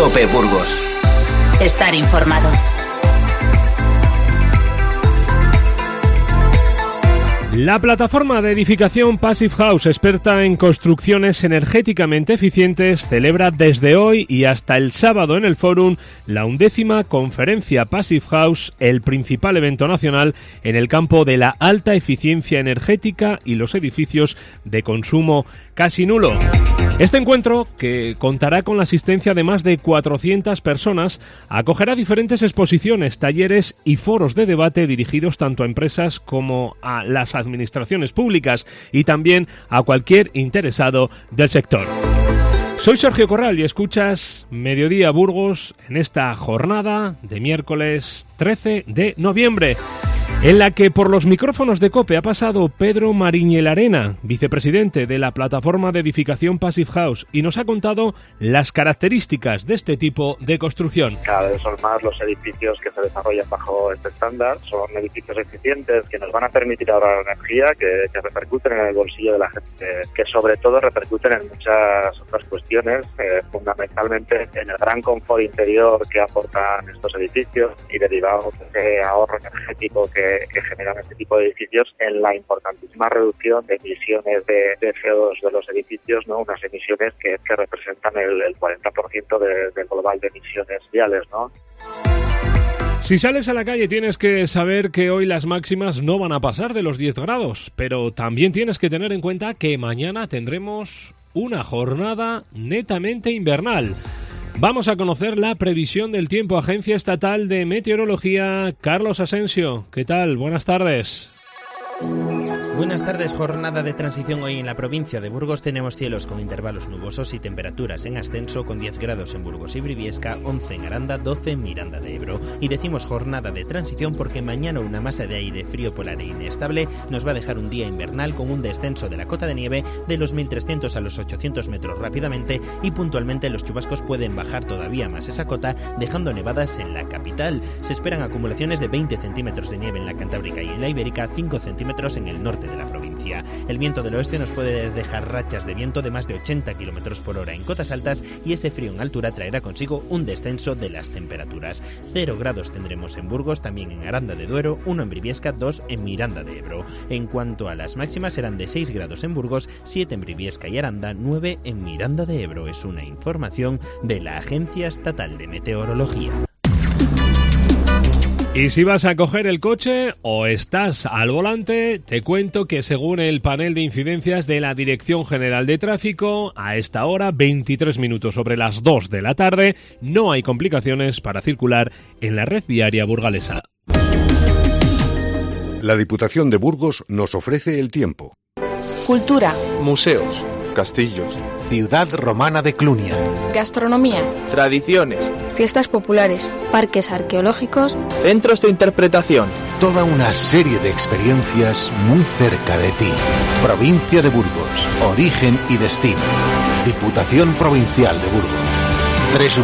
COPE Burgos. Estar informado. La plataforma de edificación Passive House, experta en construcciones energéticamente eficientes, celebra desde hoy y hasta el sábado en el Fórum la 11ª conferencia Passive House, el principal evento nacional en el campo de la alta eficiencia energética y los edificios de consumo casi nulo. Este encuentro, que contará con la asistencia de más de 400 personas, acogerá diferentes exposiciones, talleres y foros de debate dirigidos tanto a empresas como a las administraciones públicas y también a cualquier interesado del sector. Soy Sergio Corral y escuchas Mediodía Burgos en esta jornada de miércoles 13 de noviembre, en la que por los micrófonos de COPE ha pasado Pedro Mariñelarena, vicepresidente de la plataforma de edificación Passive House, y nos ha contado las características de este tipo de construcción. Cada vez son más los edificios que se desarrollan bajo este estándar. Son edificios eficientes que nos van a permitir ahorrar energía, que repercuten en el bolsillo de la gente, que sobre todo repercuten en muchas otras cuestiones, fundamentalmente en el gran confort interior que aportan estos edificios y derivado de ese ahorro energético que generan este tipo de edificios, en la importantísima reducción de emisiones de CO2 de los edificios, ¿no? Unas emisiones que representan el 40% del global de emisiones mundiales, ¿no? Si sales a la calle tienes que saber que hoy las máximas no van a pasar de los 10 grados, pero también tienes que tener en cuenta que mañana tendremos una jornada netamente invernal. Vamos a conocer la previsión del tiempo. Agencia Estatal de Meteorología, Carlos Asensio. ¿Qué tal? Buenas tardes. Buenas tardes. Jornada de transición hoy en la provincia de Burgos. Tenemos cielos con intervalos nubosos y temperaturas en ascenso, con 10 grados en Burgos y Briviesca, 11 en Aranda, 12 en Miranda de Ebro. Y decimos jornada de transición porque mañana una masa de aire frío polar e inestable nos va a dejar un día invernal con un descenso de la cota de nieve de los 1.300 a los 800 metros rápidamente, y puntualmente los chubascos pueden bajar todavía más esa cota, dejando nevadas en la capital. Se esperan acumulaciones de 20 centímetros de nieve en la Cantábrica y en la Ibérica, 5 centímetros en el norte de la provincia. El viento del oeste nos puede dejar rachas de viento de más de 80 km por hora en cotas altas, y ese frío en altura traerá consigo un descenso de las temperaturas. 0 grados tendremos en Burgos, también en Aranda de Duero, 1 en Briviesca, 2 en Miranda de Ebro. En cuanto a las máximas, serán de 6 grados en Burgos, 7 en Briviesca y Aranda, 9 en Miranda de Ebro. Es una información de la Agencia Estatal de Meteorología. Y si vas a coger el coche o estás al volante, te cuento que según el panel de incidencias de la Dirección General de Tráfico, a esta hora, 23 minutos sobre las 2 de la tarde, no hay complicaciones para circular en la red viaria burgalesa. La Diputación de Burgos nos ofrece el tiempo. Cultura. Museos. Castillos. Ciudad romana de Clunia. Gastronomía. Tradiciones. Fiestas populares. Parques arqueológicos. Centros de interpretación. Toda una serie de experiencias muy cerca de ti. Provincia de Burgos. Origen y destino. Diputación Provincial de Burgos.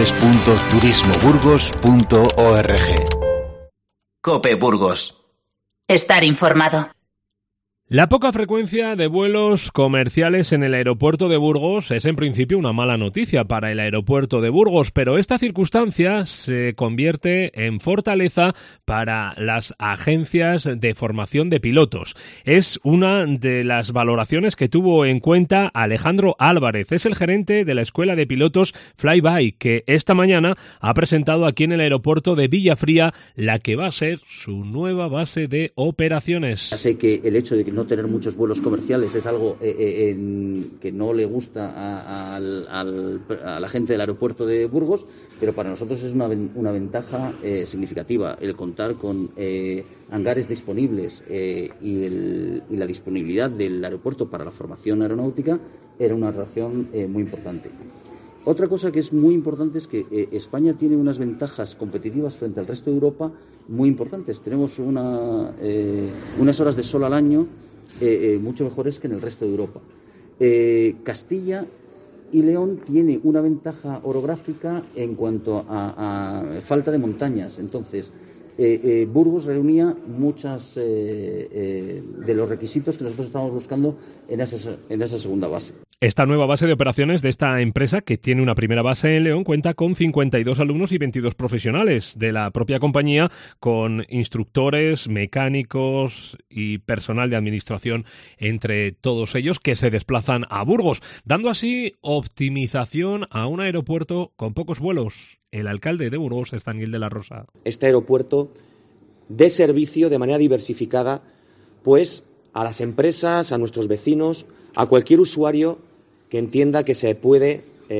www.turismoburgos.org. COPE Burgos. Estar informado. La poca frecuencia de vuelos comerciales en el aeropuerto de Burgos es en principio una mala noticia para el aeropuerto de Burgos, pero esta circunstancia se convierte en fortaleza para las agencias de formación de pilotos. Es una de las valoraciones que tuvo en cuenta Alejandro Álvarez, es el gerente de la Escuela de Pilotos Flyby, que esta mañana ha presentado aquí en el aeropuerto de Villafría la que va a ser su nueva base de operaciones. Sé que el hecho de que no tener muchos vuelos comerciales es algo que no le gusta a la gente del aeropuerto de Burgos, pero para nosotros es una ventaja significativa el contar con hangares disponibles y la disponibilidad del aeropuerto para la formación aeronáutica era una razón muy importante. Otra cosa que es muy importante es que España tiene unas ventajas competitivas frente al resto de Europa muy importantes. Tenemos unas horas de sol al año mucho mejores que en el resto de Europa. Castilla y León tiene una ventaja orográfica en cuanto a falta de montañas. Entonces, Burgos reunía muchas de los requisitos que nosotros estábamos buscando en esa segunda base. Esta nueva base de operaciones de esta empresa, que tiene una primera base en León, cuenta con 52 alumnos y 22 profesionales de la propia compañía, con instructores, mecánicos y personal de administración, entre todos ellos, que se desplazan a Burgos, dando así optimización a un aeropuerto con pocos vuelos. El alcalde de Burgos es Daniel de la Rosa. Este aeropuerto dé servicio de manera diversificada, pues, a las empresas, a nuestros vecinos, a cualquier usuario que entienda que se puede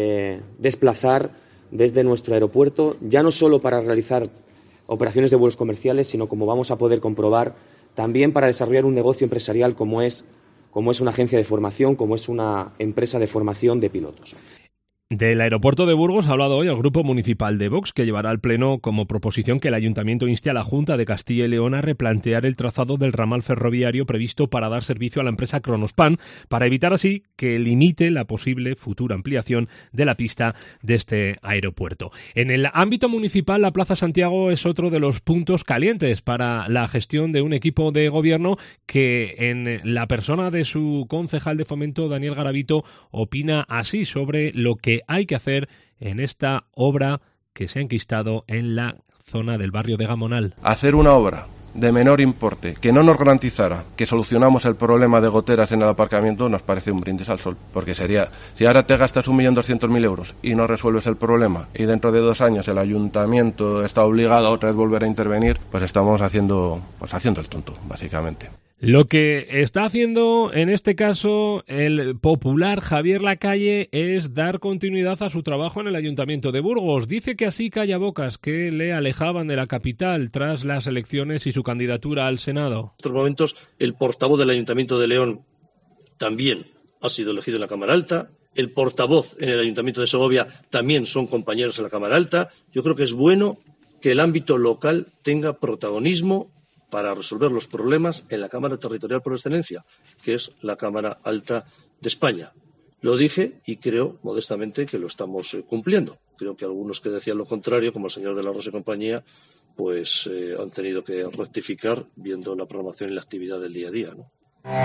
desplazar desde nuestro aeropuerto, ya no solo para realizar operaciones de vuelos comerciales, sino, como vamos a poder comprobar, también para desarrollar un negocio empresarial como es una agencia de formación, como es una empresa de formación de pilotos. Del aeropuerto de Burgos ha hablado hoy el Grupo Municipal de Vox, que llevará al Pleno como proposición que el Ayuntamiento inste a la Junta de Castilla y León a replantear el trazado del ramal ferroviario previsto para dar servicio a la empresa Kronospan, para evitar así que limite la posible futura ampliación de la pista de este aeropuerto. En el ámbito municipal, la Plaza Santiago es otro de los puntos calientes para la gestión de un equipo de gobierno que, en la persona de su concejal de fomento, Daniel Garavito, opina así sobre lo que hay que hacer en esta obra que se ha enquistado en la zona del barrio de Gamonal. Hacer una obra de menor importe que no nos garantizara que solucionamos el problema de goteras en el aparcamiento nos parece un brindis al sol, porque sería, si ahora te gastas 1.200.000 euros y no resuelves el problema y dentro de 2 años el ayuntamiento está obligado a otra vez volver a intervenir, pues estamos haciendo el tonto, básicamente. Lo que está haciendo en este caso el popular Javier Lacalle es dar continuidad a su trabajo en el Ayuntamiento de Burgos. Dice que así calla bocas que le alejaban de la capital tras las elecciones y su candidatura al Senado. En estos momentos el portavoz del Ayuntamiento de León también ha sido elegido en la Cámara Alta. El portavoz en el Ayuntamiento de Segovia también son compañeros en la Cámara Alta. Yo creo que es bueno que el ámbito local tenga protagonismo para resolver los problemas en la Cámara Territorial por excelencia, que es la Cámara Alta de España. Lo dije y creo, modestamente, que lo estamos cumpliendo. Creo que algunos que decían lo contrario, como el señor de la Rosa y compañía, pues han tenido que rectificar viendo la programación y la actividad del día a día, ¿no?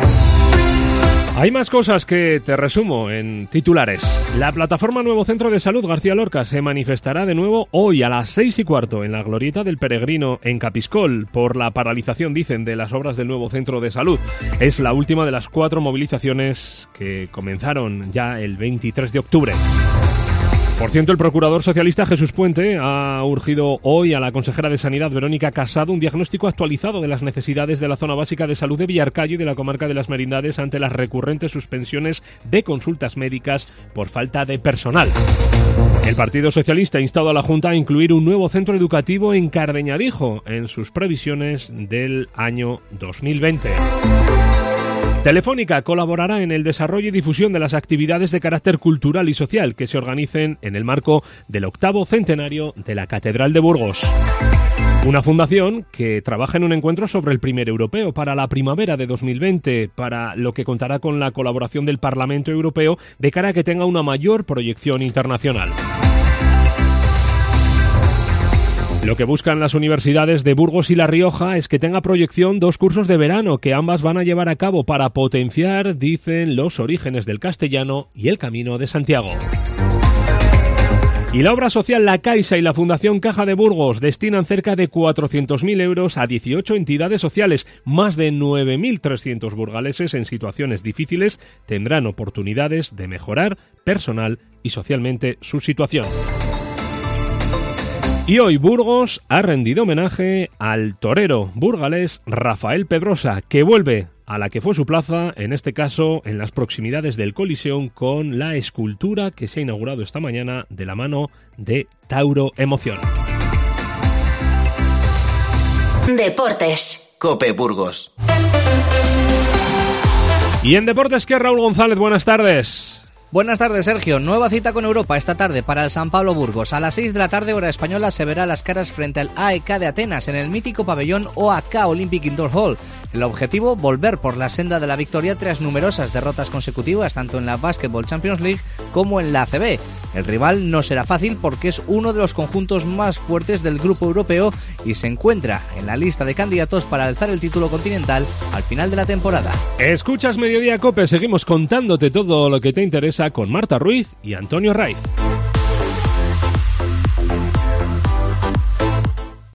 Hay más cosas que te resumo en titulares. La plataforma Nuevo Centro de Salud García Lorca se manifestará de nuevo hoy a las 6:15 en la Glorieta del Peregrino en Capiscol por la paralización, dicen, de las obras del nuevo centro de salud. Es la última de las 4 movilizaciones que comenzaron ya el 23 de octubre. Por cierto, el procurador socialista Jesús Puente ha urgido hoy a la consejera de Sanidad, Verónica Casado, un diagnóstico actualizado de las necesidades de la zona básica de salud de Villarcayo y de la comarca de las Merindades ante las recurrentes suspensiones de consultas médicas por falta de personal. El Partido Socialista ha instado a la Junta a incluir un nuevo centro educativo en Cardeñadijo en sus previsiones del año 2020. Telefónica colaborará en el desarrollo y difusión de las actividades de carácter cultural y social que se organicen en el marco del 8º centenario de la Catedral de Burgos. Una fundación que trabaja en un encuentro sobre el primer europeo para la primavera de 2020, para lo que contará con la colaboración del Parlamento Europeo de cara a que tenga una mayor proyección internacional. Lo que buscan las universidades de Burgos y La Rioja es que tenga proyección 2 cursos de verano que ambas van a llevar a cabo para potenciar, dicen, los orígenes del castellano y el Camino de Santiago. Y la obra social La Caixa y la Fundación Caja de Burgos destinan cerca de 400.000 euros a 18 entidades sociales. Más de 9.300 burgaleses en situaciones difíciles tendrán oportunidades de mejorar personal y socialmente su situación. Y hoy Burgos ha rendido homenaje al torero burgalés Rafael Pedrosa, que vuelve a la que fue su plaza, en este caso en las proximidades del Coliseum, con la escultura que se ha inaugurado esta mañana de la mano de Tauro Emoción. Deportes. COPE Burgos. Y en Deportes, ¿qué? Raúl González, buenas tardes. Buenas tardes, Sergio. Nueva cita con Europa esta tarde para el San Pablo Burgos. A las 6 de la tarde, hora española, se verá las caras frente al AEK de Atenas en el mítico pabellón OAK Olympic Indoor Hall. El objetivo, volver por la senda de la victoria tras numerosas derrotas consecutivas, tanto en la Basketball Champions League como en la ACB. El rival no será fácil porque es uno de los conjuntos más fuertes del grupo europeo y se encuentra en la lista de candidatos para alzar el título continental al final de la temporada. Escuchas Mediodía Cope, seguimos contándote todo lo que te interesa con Marta Ruiz y Antonio Raiz.